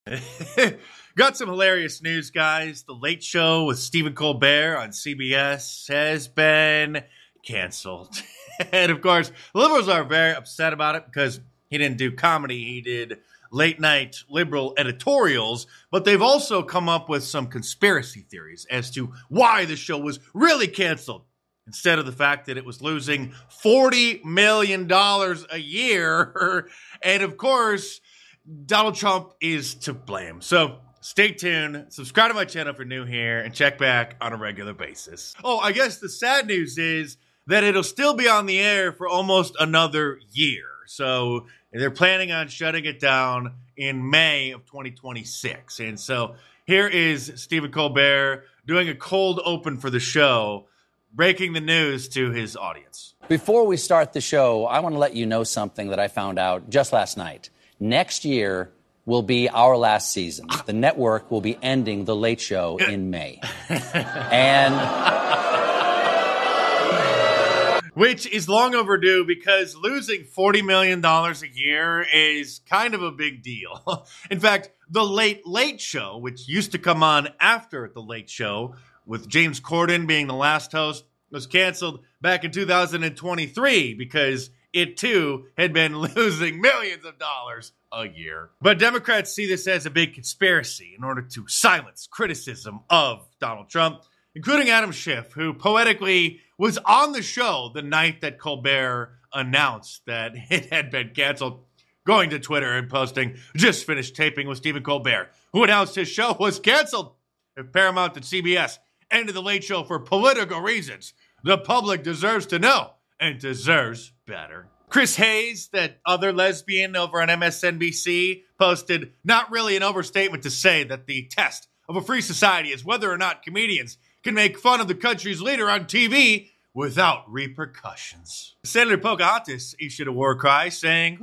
Got some hilarious news, guys. The Late Show with Stephen Colbert on CBS has been canceled. And of course, the liberals are very upset about it because he didn't do comedy. He did late night liberal editorials, but they've also come up with some conspiracy theories as to why the show was really canceled instead of the fact that it was losing $40 million a year. And of course, Donald Trump is to blame. So stay tuned, subscribe to my channel if you're new here, and check back on a regular basis. Oh, I guess the sad news is that it'll still be on the air for almost another year. So they're planning on shutting it down in May of 2026. And so here is Stephen Colbert doing a cold open for the show, breaking the news to his audience. Before we start the show, I want to let you know something that I found out just last night. Next year will be our last season. The network will be ending The Late Show in May. Which is long overdue because losing $40 million a year is kind of a big deal. In fact, The Late Late Show, which used to come on after The Late Show, with James Corden being the last host, was canceled back in 2023 because it too had been losing millions of dollars a year. But Democrats see this as a big conspiracy in order to silence criticism of Donald Trump, including Adam Schiff, who poetically was on the show the night that Colbert announced that it had been canceled, going to Twitter and posting, "Just finished taping with Stephen Colbert, who announced his show was canceled. If Paramount and CBS ended The Late Show for political reasons, the public deserves to know and deserves better." Chris Hayes, that other lesbian over on MSNBC, posted, "Not really an overstatement to say that the test of a free society is whether or not comedians can make fun of the country's leader on TV without repercussions." Senator Pocahontas issued a war cry saying,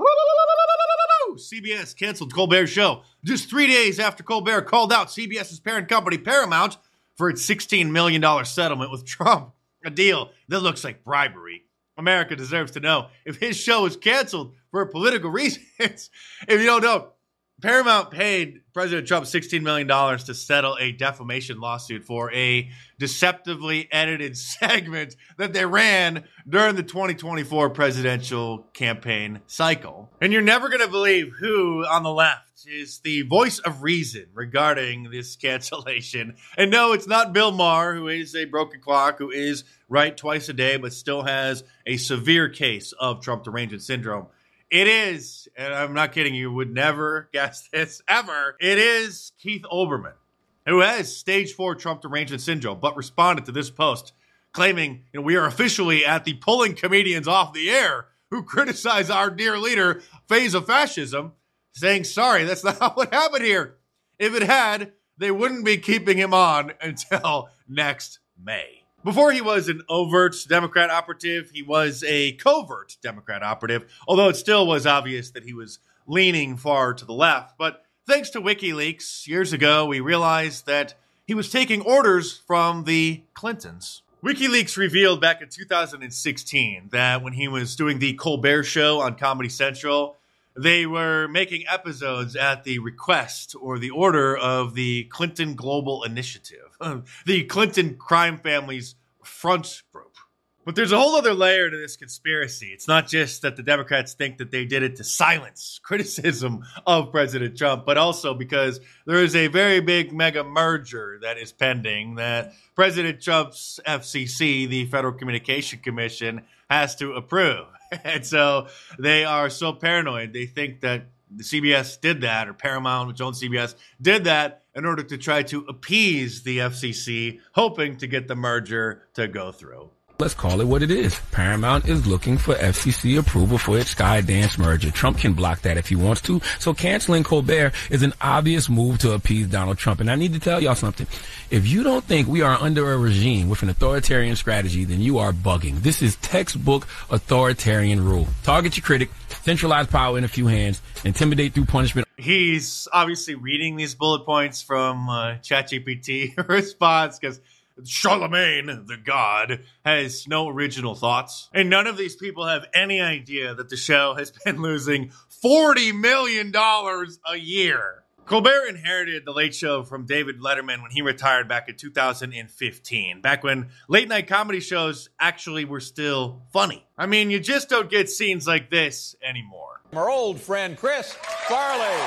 CBS canceled Colbert's show just 3 days after Colbert called out CBS's parent company Paramount for its $16 million settlement with Trump, a deal that looks like bribery. America deserves to know if his show is canceled for political reasons. If you don't know, Paramount paid President Trump $16 million to settle a defamation lawsuit for a deceptively edited segment that they ran during the 2024 presidential campaign cycle. And you're never going to believe who on the left is the voice of reason regarding this cancellation. And no, it's not Bill Maher, who is a broken clock, who is right twice a day, but still has a severe case of Trump derangement syndrome. It is, and I'm not kidding, you would never guess this ever, it is Keith Olbermann, who has stage 4 Trump derangement syndrome, but responded to this post claiming, we are officially at the pulling comedians off the air who criticize our dear leader phase of fascism, saying, sorry, that's not what happened here. If it had, they wouldn't be keeping him on until next May. Before he was an overt Democrat operative, he was a covert Democrat operative, although it still was obvious that he was leaning far to the left. But thanks to WikiLeaks, years ago, we realized that he was taking orders from the Clintons. WikiLeaks revealed back in 2016 that when he was doing the Colbert Show on Comedy Central, they were making episodes at the request or the order of the Clinton Global Initiative, the Clinton crime family's front group. But there's a whole other layer to this conspiracy. It's not just that the Democrats think that they did it to silence criticism of President Trump, but also because there is a very big mega merger that is pending that President Trump's FCC, the Federal Communication Commission, has to approve. And so they are so paranoid. They think that the CBS did that, or Paramount, which owns CBS, did that in order to try to appease the FCC, hoping to get the merger to go through. Let's call it what it is. Paramount is looking for FCC approval for its Skydance merger. Trump can block that if he wants to. So canceling Colbert is an obvious move to appease Donald Trump. And I need to tell y'all something. If you don't think we are under a regime with an authoritarian strategy, then you are bugging. This is textbook authoritarian rule. Target your critic, centralize power in a few hands, intimidate through punishment. He's obviously reading these bullet points from ChatGPT response because Charlemagne, the god, has no original thoughts. And none of these people have any idea that the show has been losing $40 million a year. Colbert inherited The Late Show from David Letterman when he retired back in 2015, back when late-night comedy shows actually were still funny. I mean, you just don't get scenes like this anymore. Our old friend Chris Farley.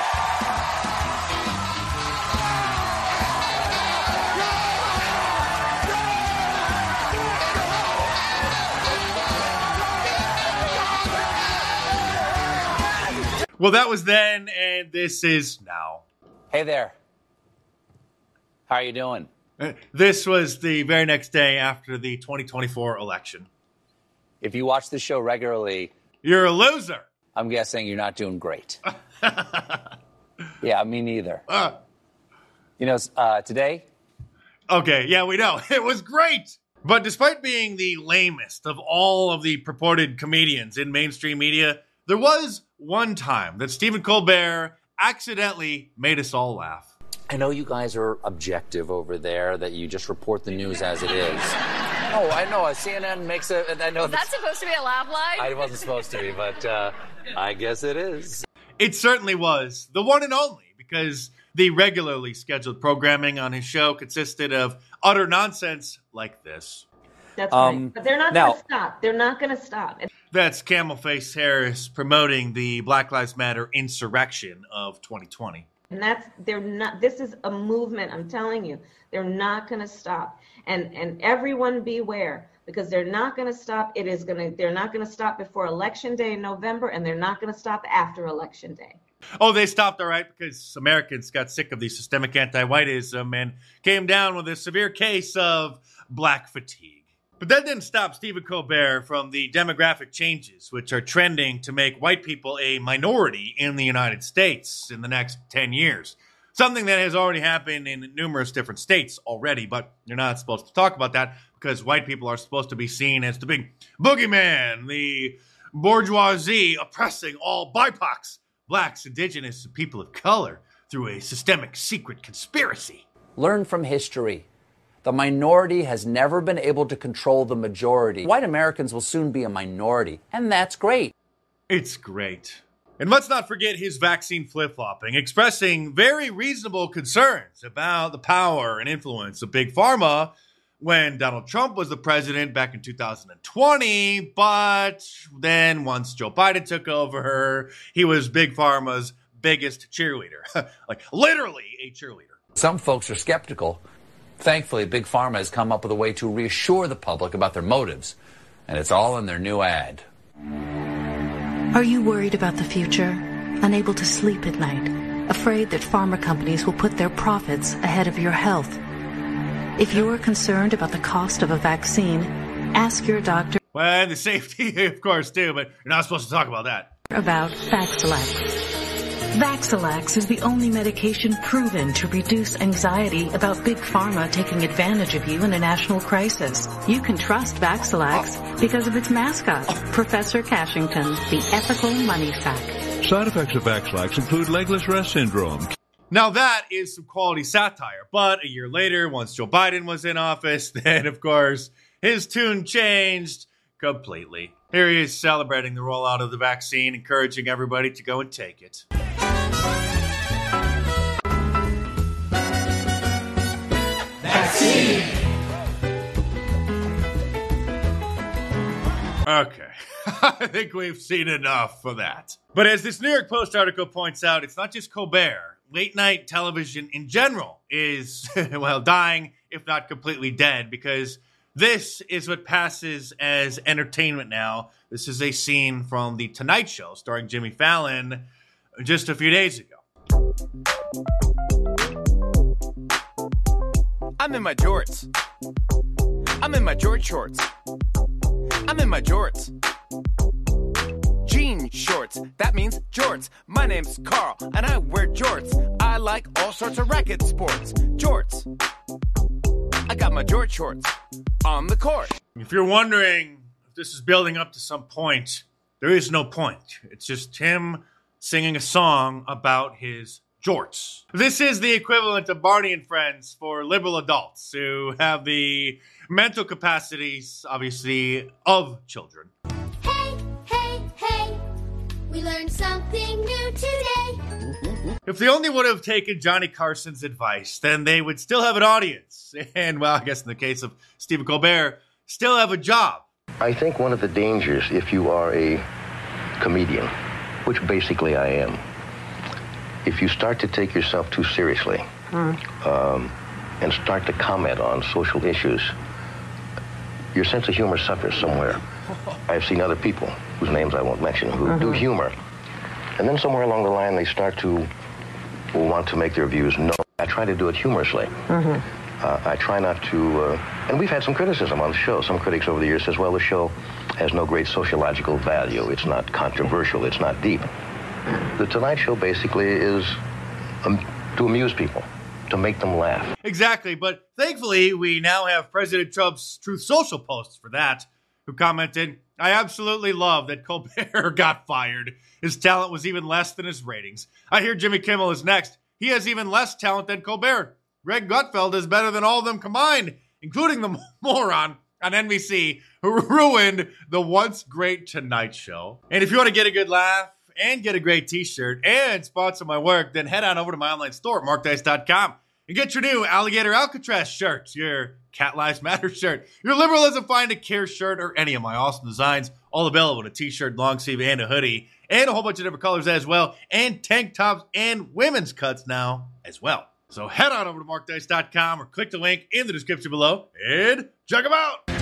Well, that was then, and this is now. Hey there. How are you doing? This was the very next day after the 2024 election. If you watch this show regularly, You're a loser. I'm guessing you're not doing great. Yeah, me neither. Today, Okay, yeah, we know. It was great. But despite being the lamest of all of the purported comedians in mainstream media, there was one time that Stephen Colbert accidentally made us all laugh. I know you guys are objective over there, that you just report the news as it is. Oh, I know. CNN makes a... I know That's supposed to be a laugh line? I wasn't supposed to be, but I guess it is. It certainly was. The one and only, because the regularly scheduled programming on his show consisted of utter nonsense like this. That's right. But they're not going to stop. They're not going to stop. That's Camel Face Harris promoting the Black Lives Matter insurrection of 2020. And this is a movement, I'm telling you. They're not going to stop. And everyone beware, because they're not going to stop. They're not going to stop before Election Day in November, and they're not going to stop after Election Day. Oh, they stopped all right because Americans got sick of the systemic anti-whiteism and came down with a severe case of black fatigue. But that didn't stop Stephen Colbert from the demographic changes, which are trending to make white people a minority in the United States in the next 10 years. Something that has already happened in numerous different states already, but you're not supposed to talk about that because white people are supposed to be seen as the big boogeyman, the bourgeoisie oppressing all BIPOCs, blacks, indigenous, and people of color through a systemic secret conspiracy. Learn from history. The minority has never been able to control the majority. White Americans will soon be a minority, and that's great. It's great. And let's not forget his vaccine flip-flopping, expressing very reasonable concerns about the power and influence of Big Pharma when Donald Trump was the president back in 2020. But then once Joe Biden took over, he was Big Pharma's biggest cheerleader. Like, literally a cheerleader. Some folks are skeptical. Thankfully, Big Pharma has come up with a way to reassure the public about their motives, and it's all in their new ad. Are you worried about the future? Unable to sleep at night? Afraid that pharma companies will put their profits ahead of your health? If you are concerned about the cost of a vaccine, ask your doctor. Well, the safety, of course, too, but you're not supposed to talk about that. About Vaxilax. Vaxilax is the only medication proven to reduce anxiety about Big Pharma taking advantage of you in a national crisis. You can trust Vaxilax because of its mascot, Professor Cashington, the ethical money sack. Side effects of Vaxilax include legless rest syndrome. Now that is some quality satire, but a year later, once Joe Biden was in office, then, of course, his tune changed completely. Here he is celebrating the rollout of the vaccine, encouraging everybody to go and take it. Vaccine! Okay, I think we've seen enough for that. But as this New York Post article points out, it's not just Colbert. Late night television in general is, well, dying, if not completely dead, because this is what passes as entertainment now. This is a scene from The Tonight Show starring Jimmy Fallon just a few days ago. I'm in my jorts. I'm in my George shorts. I'm in my jorts. Jean shorts, that means jorts. My name's Carl, and I wear jorts. I like all sorts of racket sports. Jorts. I got my George shorts on the court. If you're wondering if this is building up to some point, there is no point. It's just him singing a song about his jorts. This is the equivalent of Barney and Friends for liberal adults who have the mental capacities, obviously, of children. Hey, hey, hey, we learned something new today. If they only would have taken Johnny Carson's advice, then they would still have an audience. And, well, I guess in the case of Stephen Colbert, still have a job. I think one of the dangers, if you are a comedian, which basically I am, if you start to take yourself too seriously and start to comment on social issues, your sense of humor suffers somewhere. I've seen other people, whose names I won't mention, who do humor. And then somewhere along the line, they start to want to make their views known. I try to do it humorously. I try not to, and we've had some criticism on the show. Some critics over the years says, well, the show has no great sociological value. It's not controversial. It's not deep. The Tonight Show basically is to amuse people, to make them laugh. Exactly, but thankfully, we now have President Trump's Truth Social posts for that, who commented, I absolutely love that Colbert got fired. His talent was even less than his ratings. I hear Jimmy Kimmel is next. He has even less talent than Colbert. Greg Gutfeld is better than all of them combined, including the moron on NBC who ruined the once great Tonight Show. And if you want to get a good laugh and get a great t-shirt and sponsor my work, then head on over to my online store, markdice.com, and get your new Alligator Alcatraz shirt, your Cat Lives Matter shirt, your Liberalism Find a Care shirt, or any of my awesome designs, all available in a t-shirt, long sleeve, and a hoodie, and a whole bunch of different colors as well, and tank tops and women's cuts now as well. So head on over to markdice.com or click the link in the description below and check them out.